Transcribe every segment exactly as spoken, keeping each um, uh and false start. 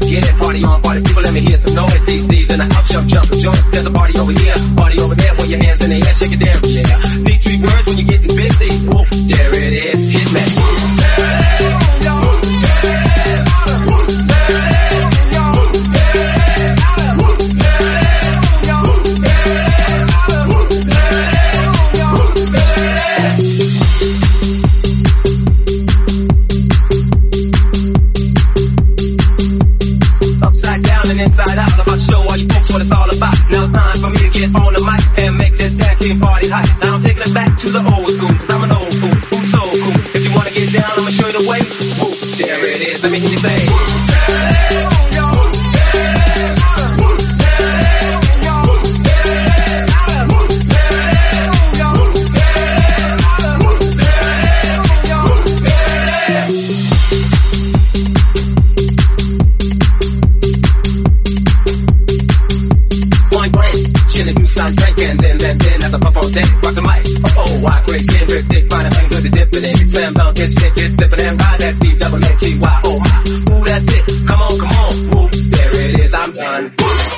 get it. Party on, party people, let me hear some noise. D Cs and I up, jump, jump, joint. There's a party over here, party over there. Put your hands in the air, shake it there, yeah. Need three words when you get busy. Whoa, there it is, hit me. Inside out, I'm about to show all you folks what it's all about. Now it's time for me to get on the mic and make this tag team party hot. Now I'm taking it back to the old school, cause I'm an old fool who's so cool. If you wanna get down, I'ma show you the way. Whoa, there it is, let me hear you say. Drinking, then, then, then, at the pump on deck, rock the mic. Oh, why, great skin, rip dick, find a thing good to dip it in. Slam dunk, hit, stick, hit, slip it and ride that beat, double N T Y, oh my. Ooh, that's it, come on, come on, ooh, there it is, I'm done.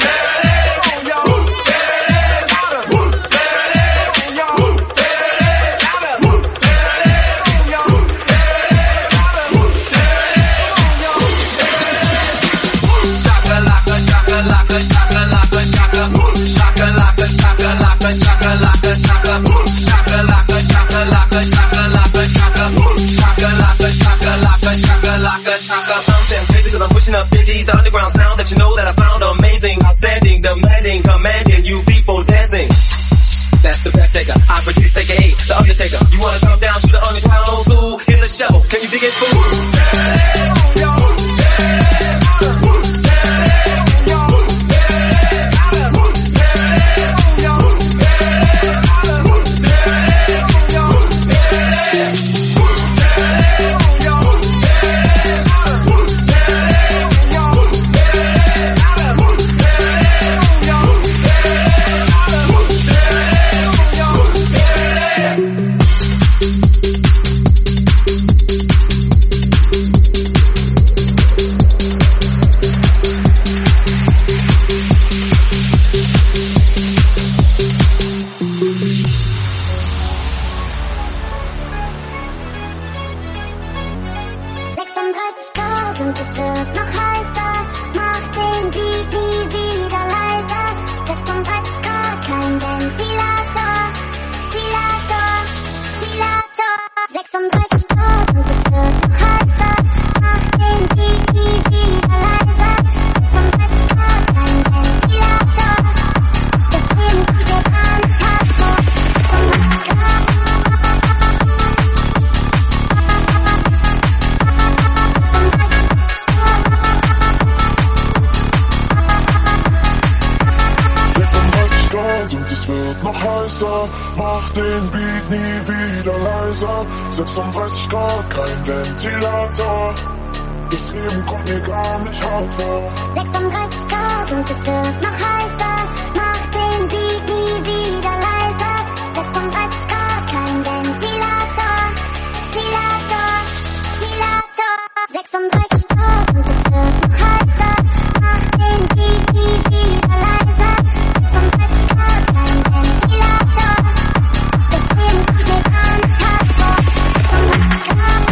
I'm pushing up fifties, the underground sound that you know that I found amazing, outstanding, demanding, commanding you people dancing. That's the breathtaker, I produce A K A the Undertaker. You wanna come down to the underground old school? Here's a shovel, can you dig it, fool? sechsunddreißig Grad, kein Ventilator. Das Leben kommt mir gar nicht hart vor. sechsunddreißig Grad und es wird noch heißer. Mach den Beat nie wieder leiser. sechsunddreißig Grad, kein Ventilator. Ventilator, Ventilator. sechsunddreißig Grad und es wird noch heißer. Mach den Beat nie wieder leiser. sechsunddreißig Grad, kein Ventilator. Das Leben kommt mir gar nicht hart vor. sechsunddreißig Grad.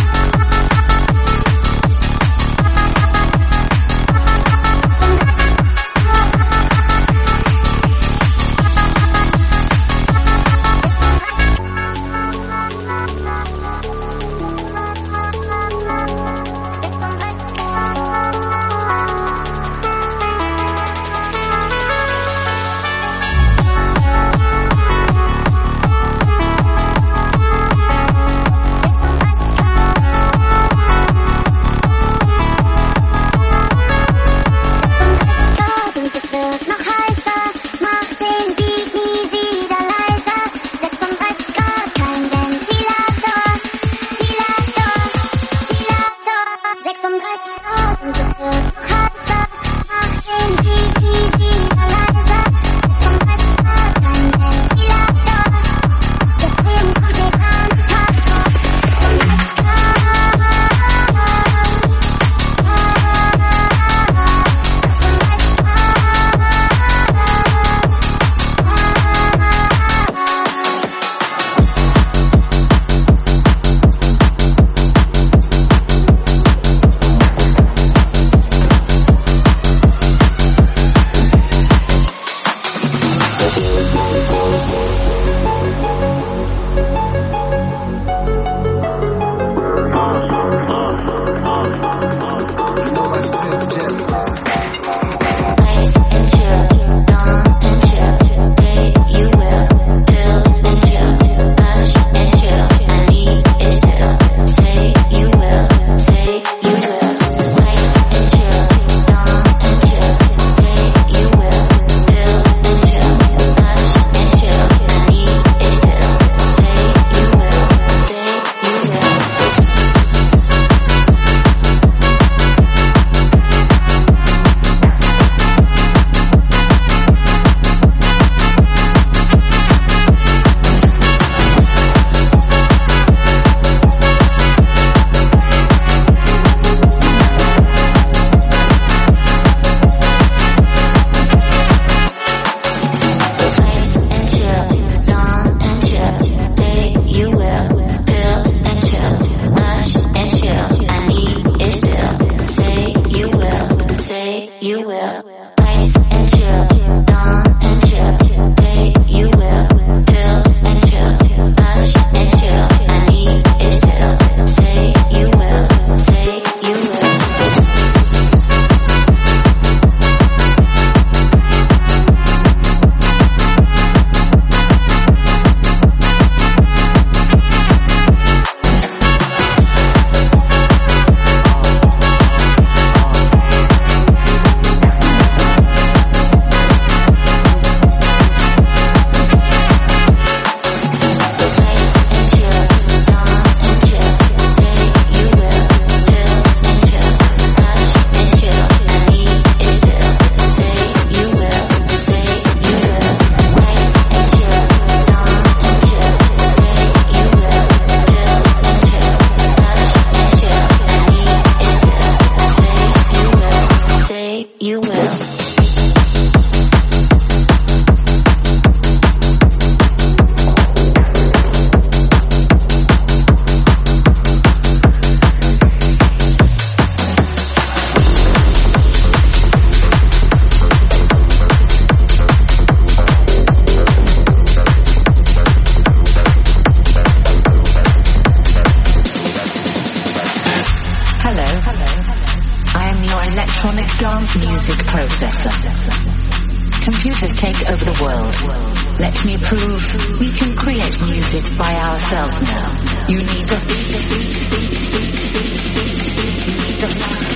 electronic dance music processor. Computers take over the world. Let me prove we can create music by ourselves now. You need a beat, beat, beat, beat, beat, beat, beat, beat.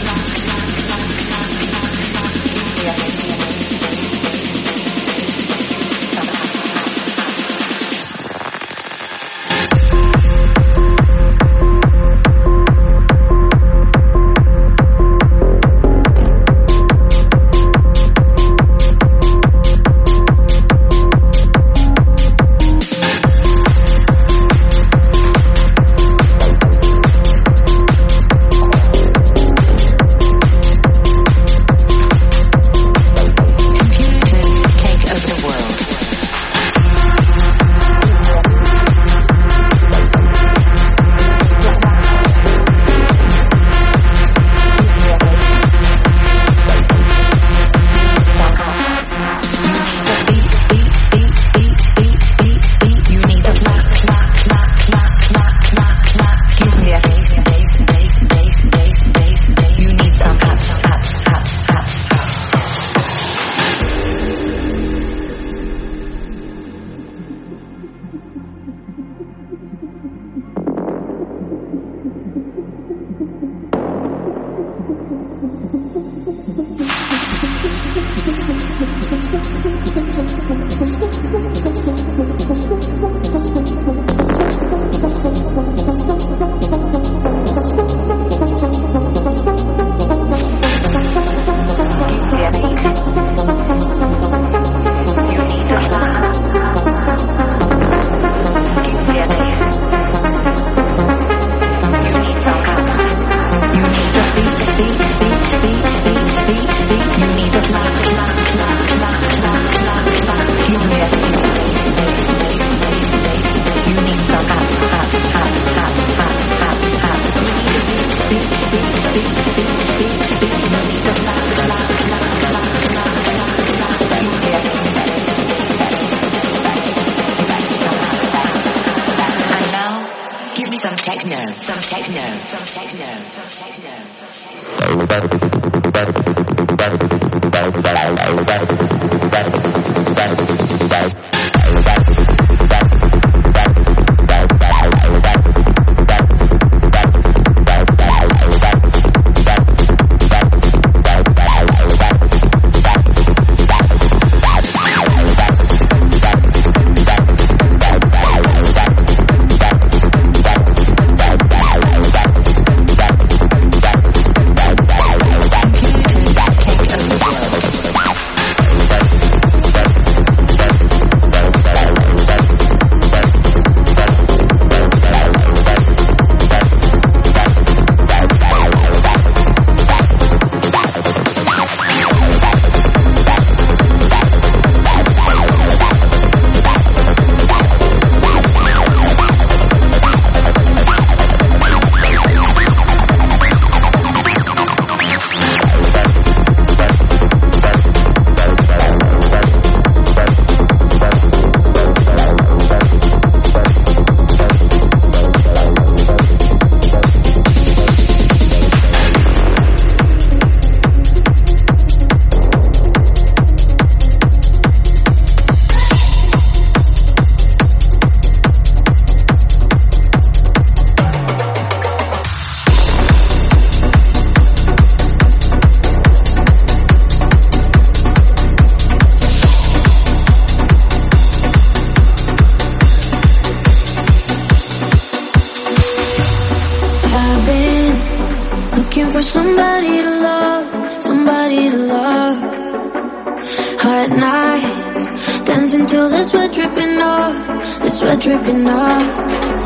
Dripping off.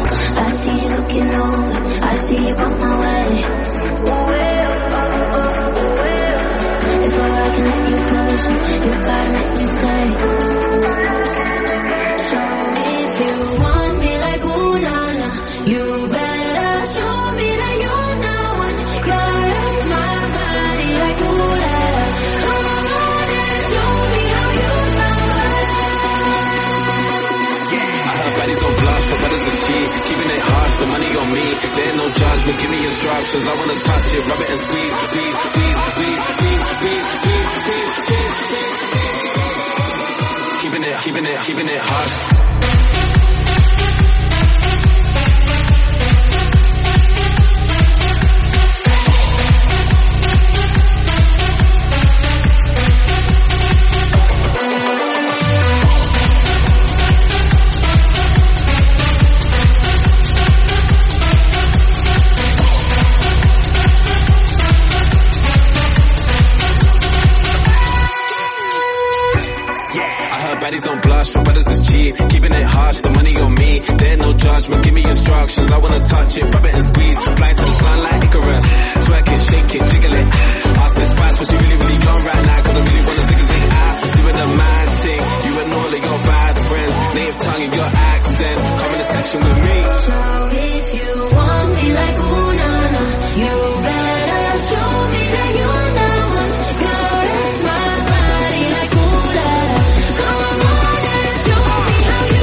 I see you looking over. I see you come my way. If I can make you closer, you gotta make me stay. So if you want me like ooh na na, you better show me that you're the one. Your eyes, my body like ooh la la. Come on and show me how you sound. Yeah, I heard bodies don't blush, but brothers is cheap. Keeping it harsh, the money on me. There ain't no judgment, give me me instructions. I wanna touch it, rub it and squeeze, squeeze, squeeze, squeeze, squeeze, squeeze, squeeze, squeeze, squeeze, squeeze. Keeping it, keeping it, keeping it hush. Baddies don't blush, for brothers is cheap. Keeping it harsh, the money on me. There no judgment, give me instructions. I wanna touch it, rub it and squeeze. Fly to the sun like Icarus. Twerk it, shake it, jiggle it. Ask this spice, but she really, really young right now. Cause I really wanna zig a zig out. Doing the mad thing. You and all of your bad friends. Native tongue and your accent. Come in the section with me. So if you want me like ooh na na, you better show me that you're the one. Caress my body like ooh la la. Come on and show me how you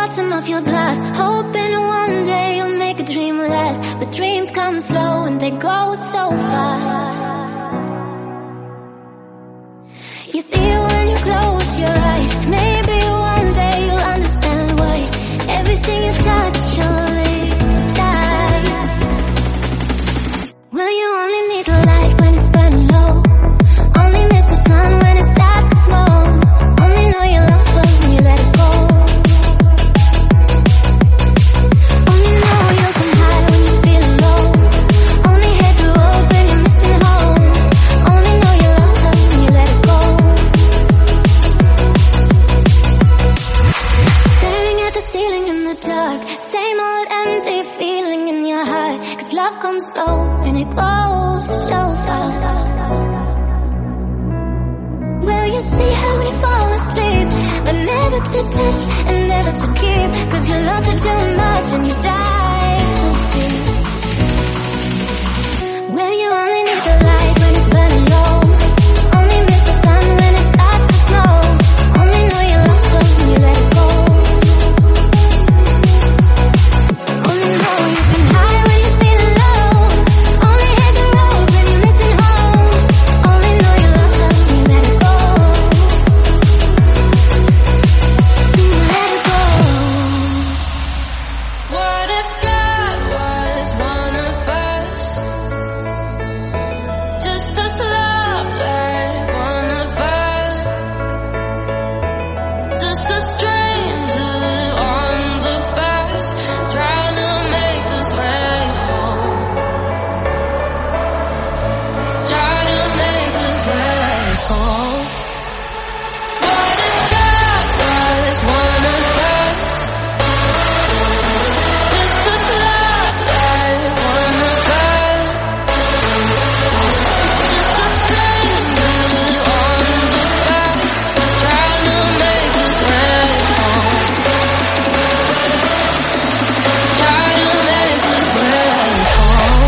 bottom of your glass, hoping one day you'll make a dream last. But dreams come slow and they go so fast. You see when you close your eyes, maybe one day you'll understand why everything you touch surely dies. Well, you only need the light when it's burning low, only miss the sun when it starts to snow, only know you love her when you let it go, only know you can hide when you're feeling low, only hate the road when you're missing home, only know you love her when you let it go. Staring at the ceiling in the dark, same old empty feeling in your heart, 'cause love comes slow and it goes so fast. Well, you see how we fall asleep, but never to touch and never to keep, 'cause you love her too much and you dive too deep. Well, you only need the light when it's burning low, only miss the sun when it starts to snow, only know you love her when you let it go, only know you can hide when you're feeling low, only hate the road when you're missing home, only know you love her when you let it go, let it go. What if God was one of us? Just us love like one of us. Just a stranger on the bus, trying to make this way home. Trying to make this way home. What if God was one of us? Just us love like one of us. Just a stranger on the bus, trying to make this way home. Trying to make this way home.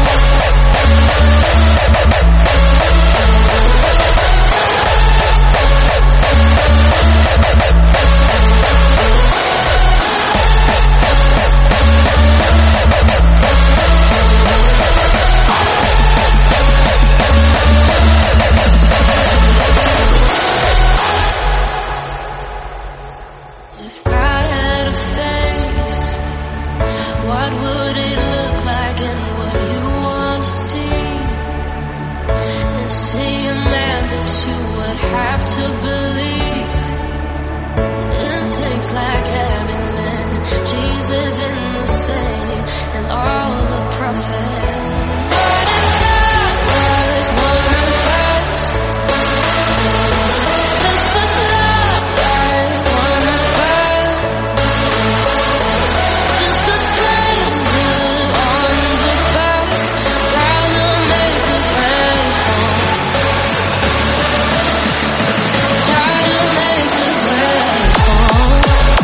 If God had a face, what would it look like and what you want to see? And see a man that you would have to believe in things like heaven and Jesus in the saint and all the prophets. What if God was one of us? Just us love like one of us. Just a stranger on the bus, trying to make this way home. Trying to make this way home.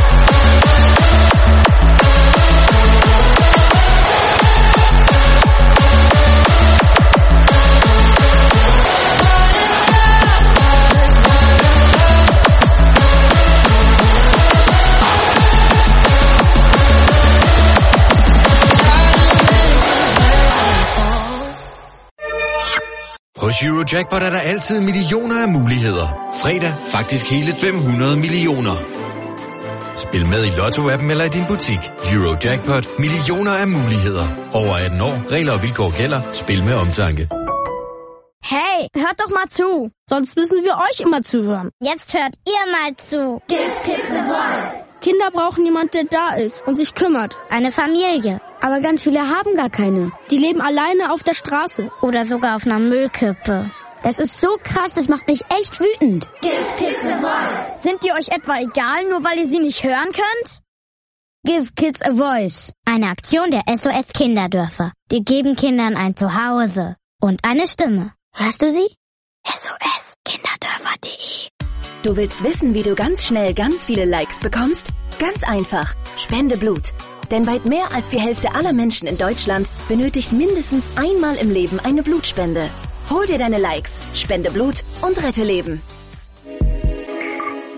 Hos Eurojackpot er der altid millioner af muligheder. Fredag faktisk hele fem hundrede millioner. Spil med i Lotto-appen eller i din butik. Eurojackpot. Millioner af muligheder. Over atten år. Regler og vilkår gælder. Spil med omtanke. Hey, hört doch mal zu. Sonst müssen wir euch immer zuhören. Jetzt hört ihr mal zu. Give kids a voice. Kinder brauchen jemand, der da ist und sich kümmert. Eine Familie. Aber ganz viele haben gar keine. Die leben alleine auf der Straße. Oder sogar auf einer Müllkippe. Das ist so krass, das macht mich echt wütend. Give kids a voice. Sind die euch etwa egal, nur weil ihr sie nicht hören könnt? Give Kids a Voice. Eine Aktion der S O S Kinderdörfer. Die geben Kindern ein Zuhause und eine Stimme. Hörst du sie? S O S Kinderdörfer punkt de. Du willst wissen, wie du ganz schnell ganz viele Likes bekommst? Ganz einfach. Spende Blut. Denn weit mehr als die Hälfte aller Menschen in Deutschland benötigt mindestens einmal im Leben eine Blutspende. Hol dir deine Likes, spende Blut und rette Leben.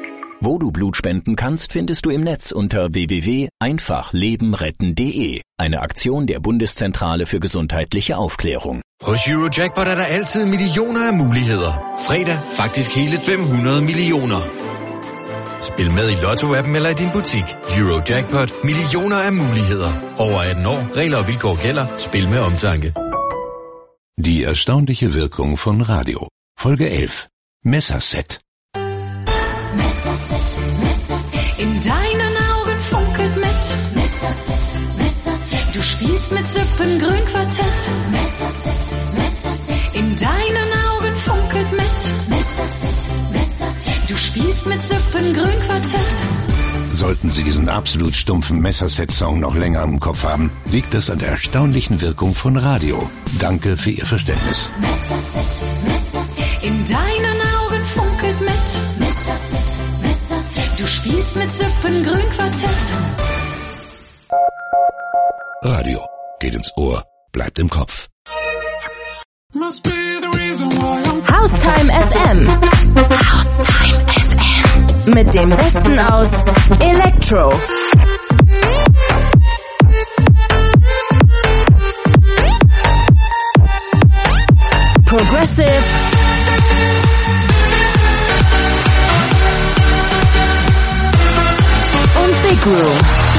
Wo du Blut spenden kannst, findest du im Netz unter w w w punkt einfach leben retten punkt d e. Eine Aktion der Bundeszentrale für gesundheitliche Aufklärung. Hos Eurojackpot er der altid millioner af muligheder. Fredag faktisk hele fem hundrede millioner. Spil med i Lotto-appen eller i din butik. Eurojackpot. Millioner af muligheder. Over atten år. Regler og vilkår gælder. Spil med omtanke. Die erstaunliche Wirkung von Radio. Folge elf. Messerset. Messerset, Messerset. In deinen Augen funkelt mit. Messerset, Messerset. Du spielst mit Zippengrün Quartett. Messerset, Messerset. In deinen Augen funkelt mit. Messerset, Messerset. Du spielst mit Zippengrün Quartett. Sollten Sie diesen absolut stumpfen Messerset-Song noch länger im Kopf haben, liegt es an der erstaunlichen Wirkung von Radio. Danke für Ihr Verständnis. Messerset, Messerset. In deinen Augen funkelt mit. Messerset, Messerset. Du spielst mit Zippengrün Quartett. Radio geht ins Ohr, bleibt im Kopf. Haustime F M. Haustime F M. Mit dem Besten aus Electro. Progressive. Und Big Room.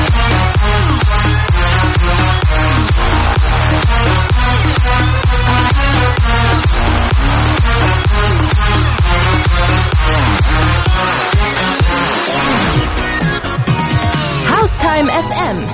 Haustime F M.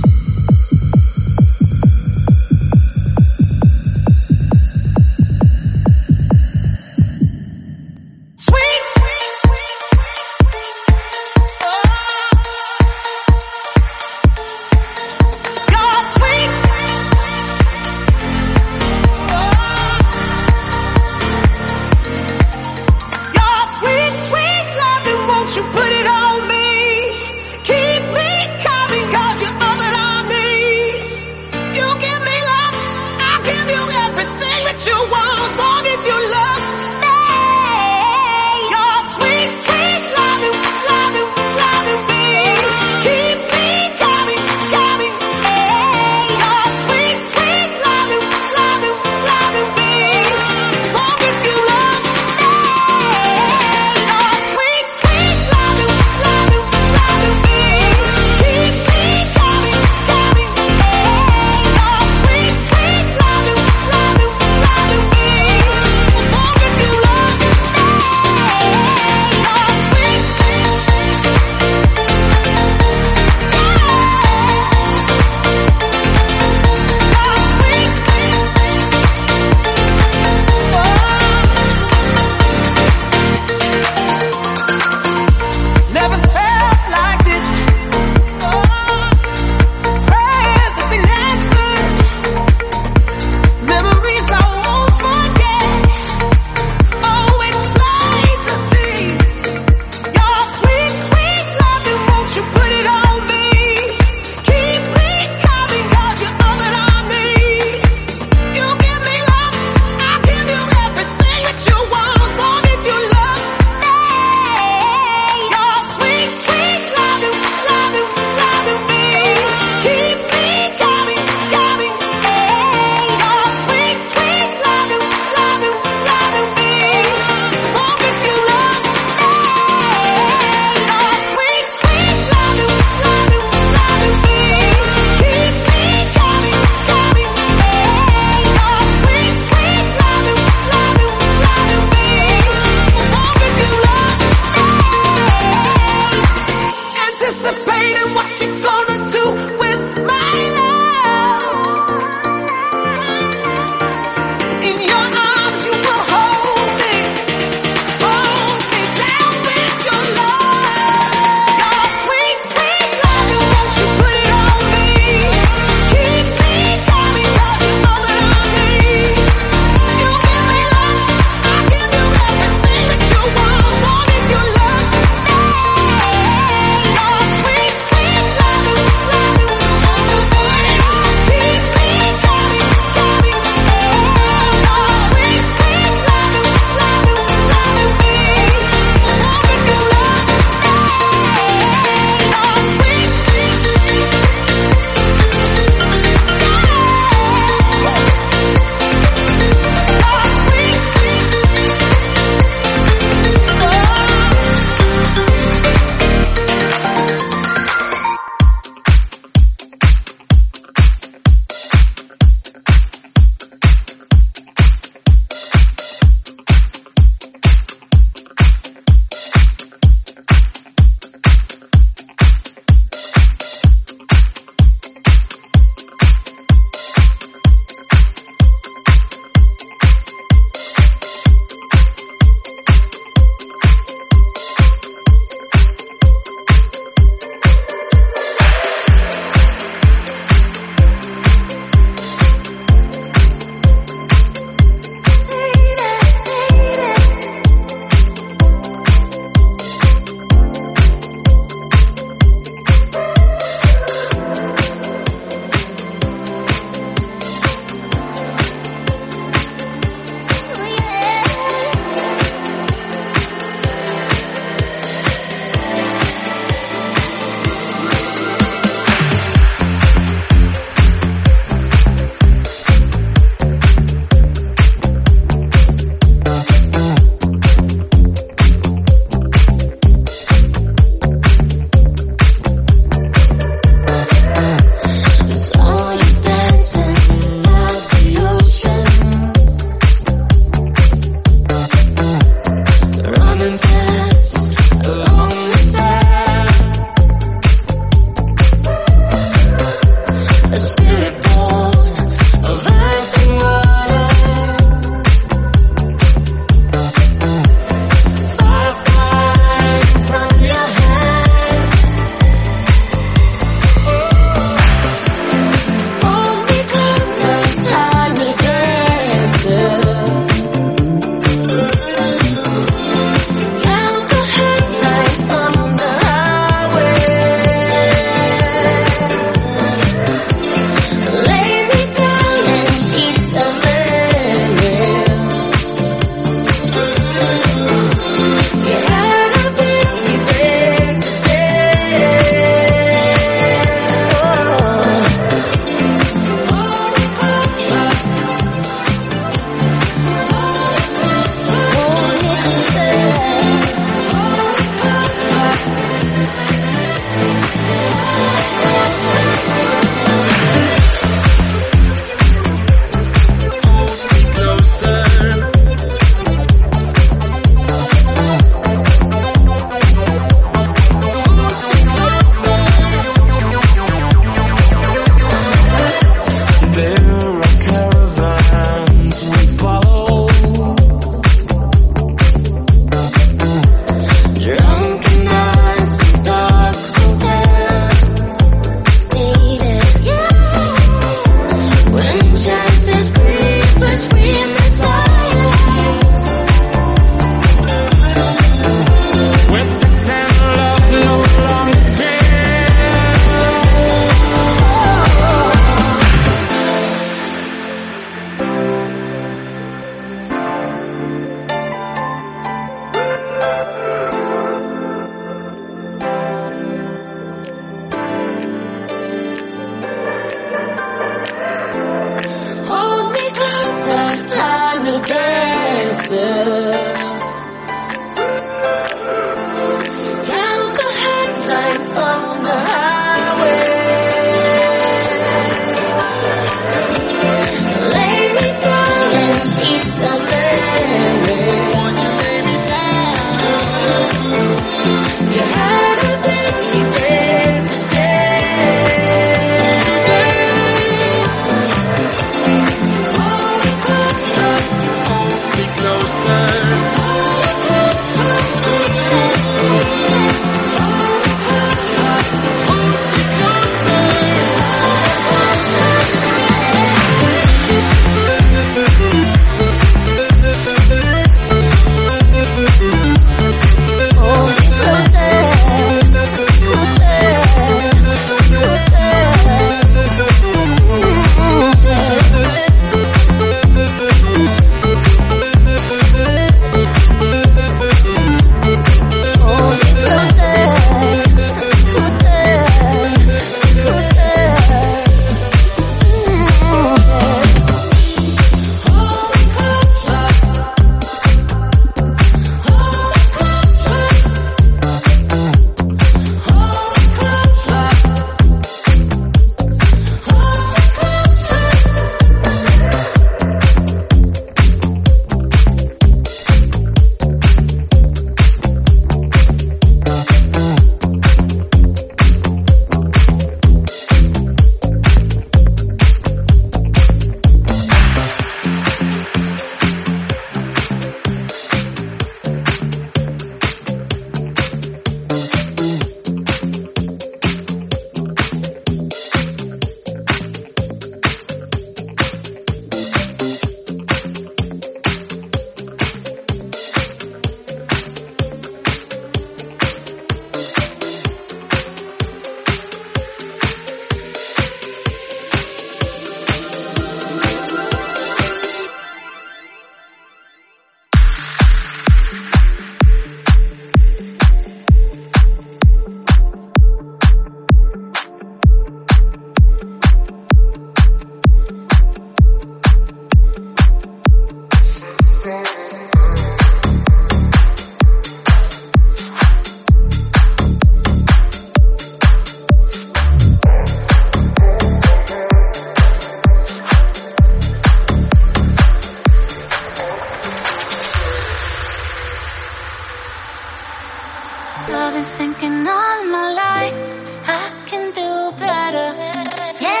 I've been thinking all my life I can do better. Yeah,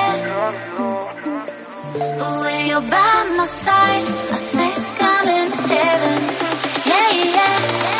yeah. When you're by my side, I think I'm in heaven. Yeah, yeah.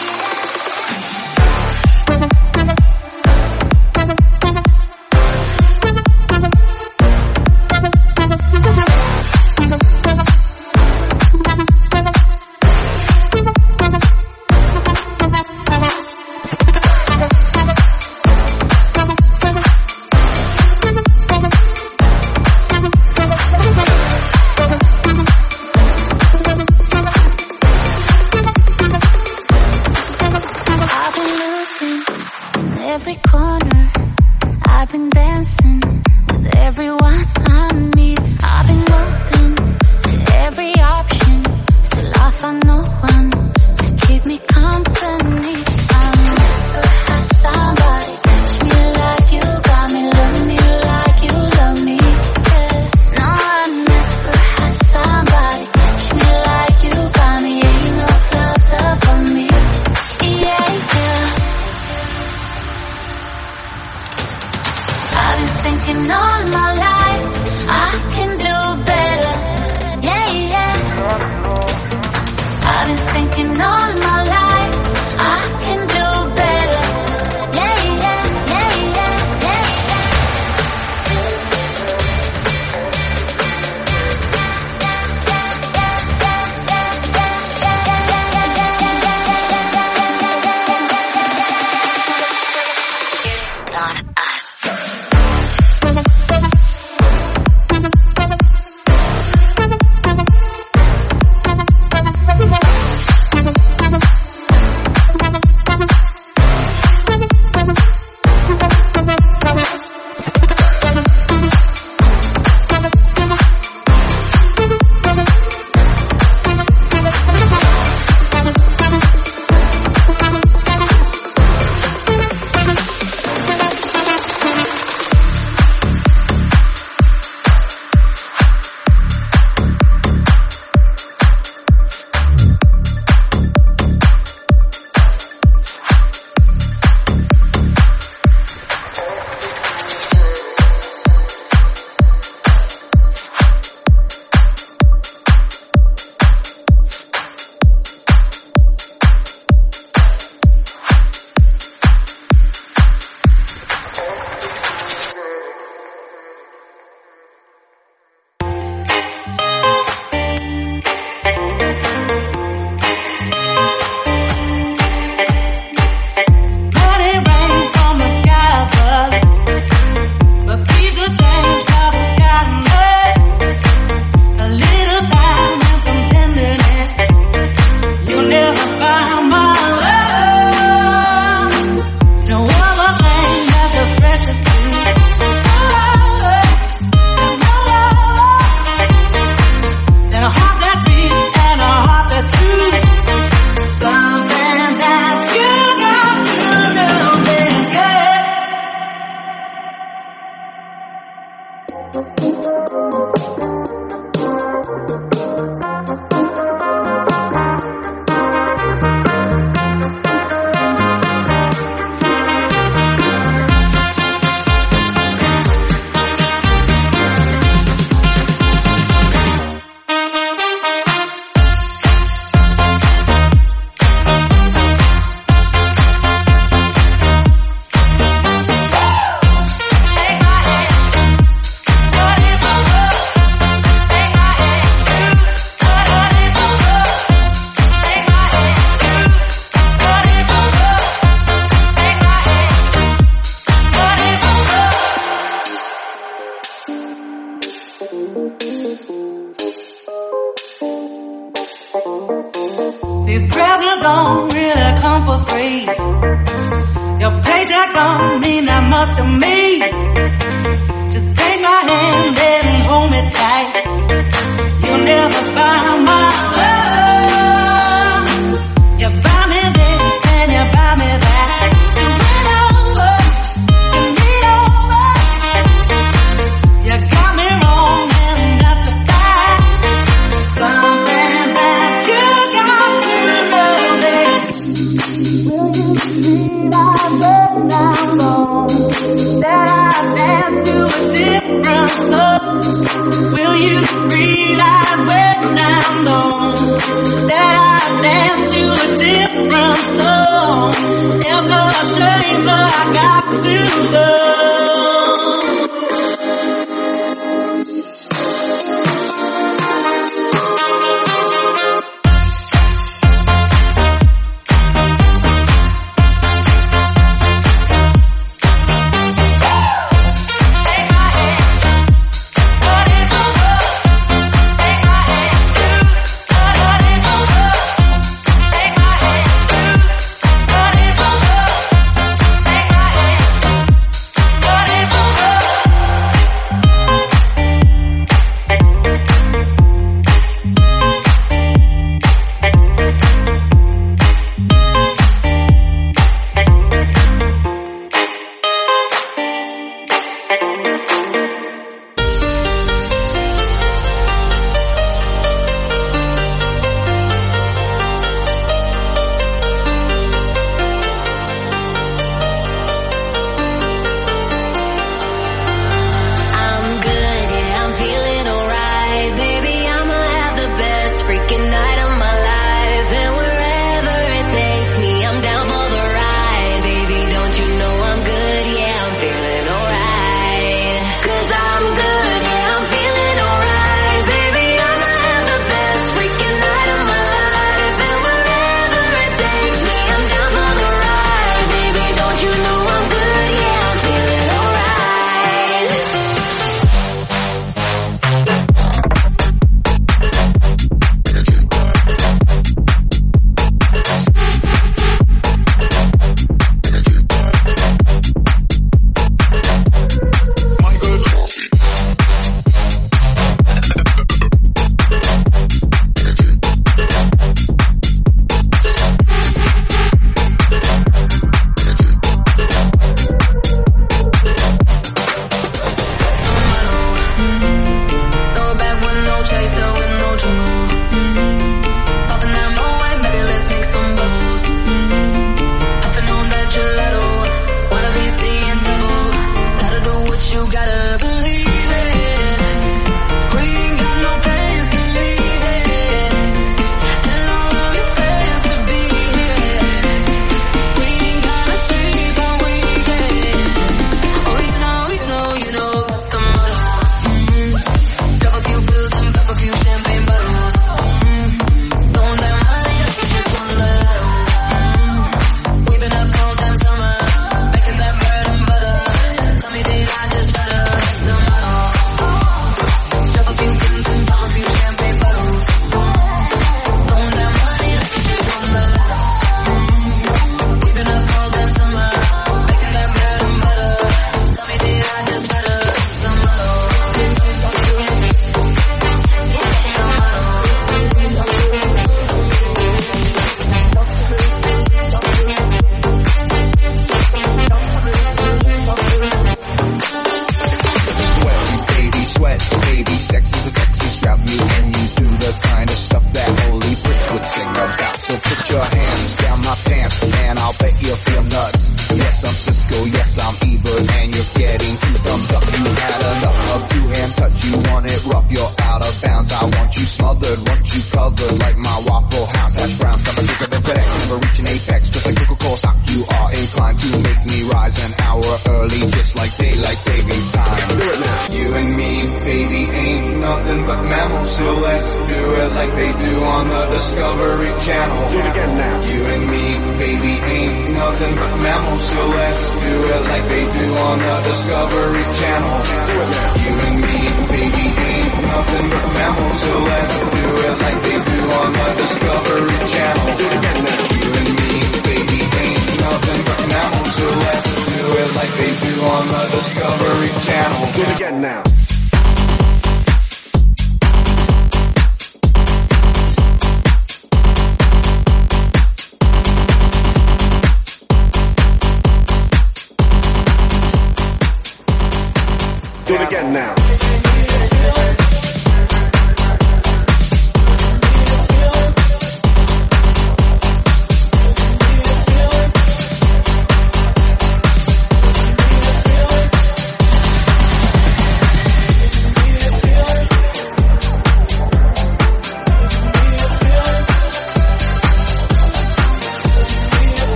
These presents don't really come for free. Your paycheck don't mean that much to me. Just take my hand and hold me tight. You'll never buy my love. You buy me this and you buy me that. So win over, give me over. You got me wrong and that's a fact. Something that you got to know, babe. Will you to a different song. Never ashamed, but I got to love.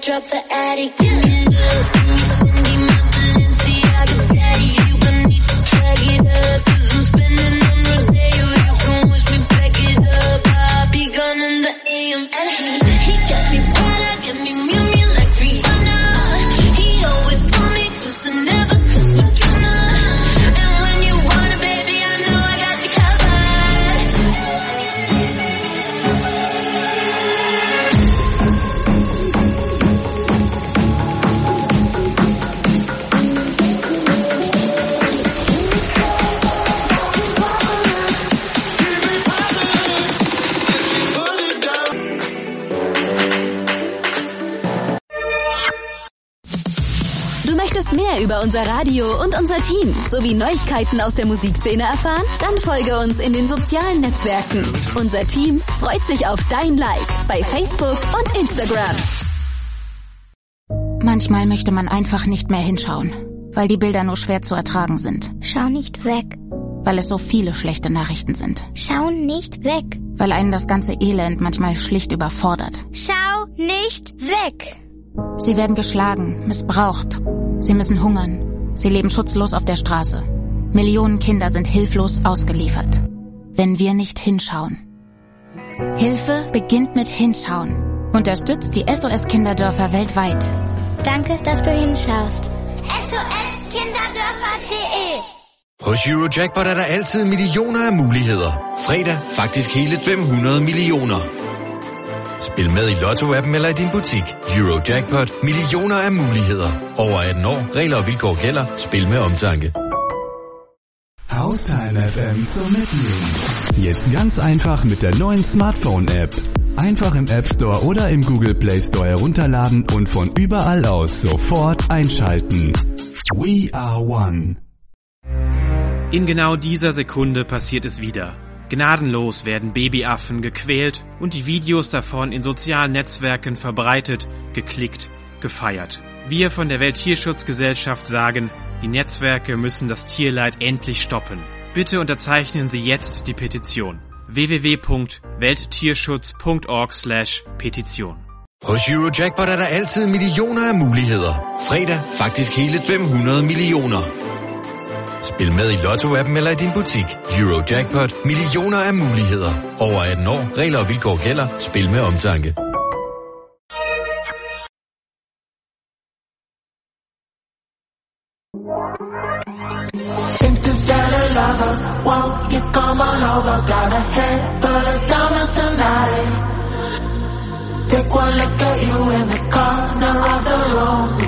drop the attic. Give me love, Fendi, my Balenciaga daddy. You gon' need to drag it up, 'cause I'm spending on Rodeo. You can wish me back it up, I'll be gone in the A M. And he, he got me Prada, get me Miu Miu like Rihanna. He always told me to so never cause no drama. And when you want it, baby, I know I got you covered. Du möchtest mehr über unser Radio und unser Team sowie Neuigkeiten aus der Musikszene erfahren? Dann folge uns in den sozialen Netzwerken. Unser Team freut sich auf dein Like bei Facebook und Instagram. Manchmal möchte man einfach nicht mehr hinschauen, weil die Bilder nur schwer zu ertragen sind. Schau nicht weg. Weil es so viele schlechte Nachrichten sind. Schau nicht weg. Weil einen das ganze Elend manchmal schlicht überfordert. Schau nicht weg. Sie werden geschlagen, missbraucht. Sie müssen hungern. Sie leben schutzlos auf der Straße. Millionen Kinder sind hilflos ausgeliefert. Wenn wir nicht hinschauen. Hilfe beginnt mit Hinschauen. Unterstützt die S O S-Kinderdörfer weltweit. Danke, dass du hinschaust. S O S kinderdörfer punktum de Hos Eurojackpot er der altid millioner af muligheder. Fredag faktisk hele fem hundrede millioner. Spil med i Lotto-appen eller i din butik. Eurojackpot. Millioner af muligheder. Over atten år. Regler og vilkår gælder. Spil med omtanke. Haustime F M zum Mitnehmen. Jetzt ganz einfach mit der neuen Smartphone-App. Einfach im App Store oder im Google Play Store herunterladen und von überall aus sofort einschalten. We are one. In genau dieser Sekunde passiert es wieder. Gnadenlos werden Babyaffen gequält und die Videos davon in sozialen Netzwerken verbreitet, geklickt, gefeiert. Wir von der Welttierschutzgesellschaft sagen, die Netzwerke müssen das Tierleid endlich stoppen. Bitte unterzeichnen Sie jetzt die Petition. w w w punkt welttierschutz punkt org slash petition. Hos Eurojackpot er der altid millioner af muligheder. Fredag faktisk hele fem hundrede millioner. Spil med i Lotto-appen eller i din butik. Eurojackpot. Millioner af muligheder. Over atten år. Regler og vilkår gælder. Spil med omtanke. Interstellar lover, won't you come on over? Got a head full of diamonds tonight. Take one look at you in the corner of the room.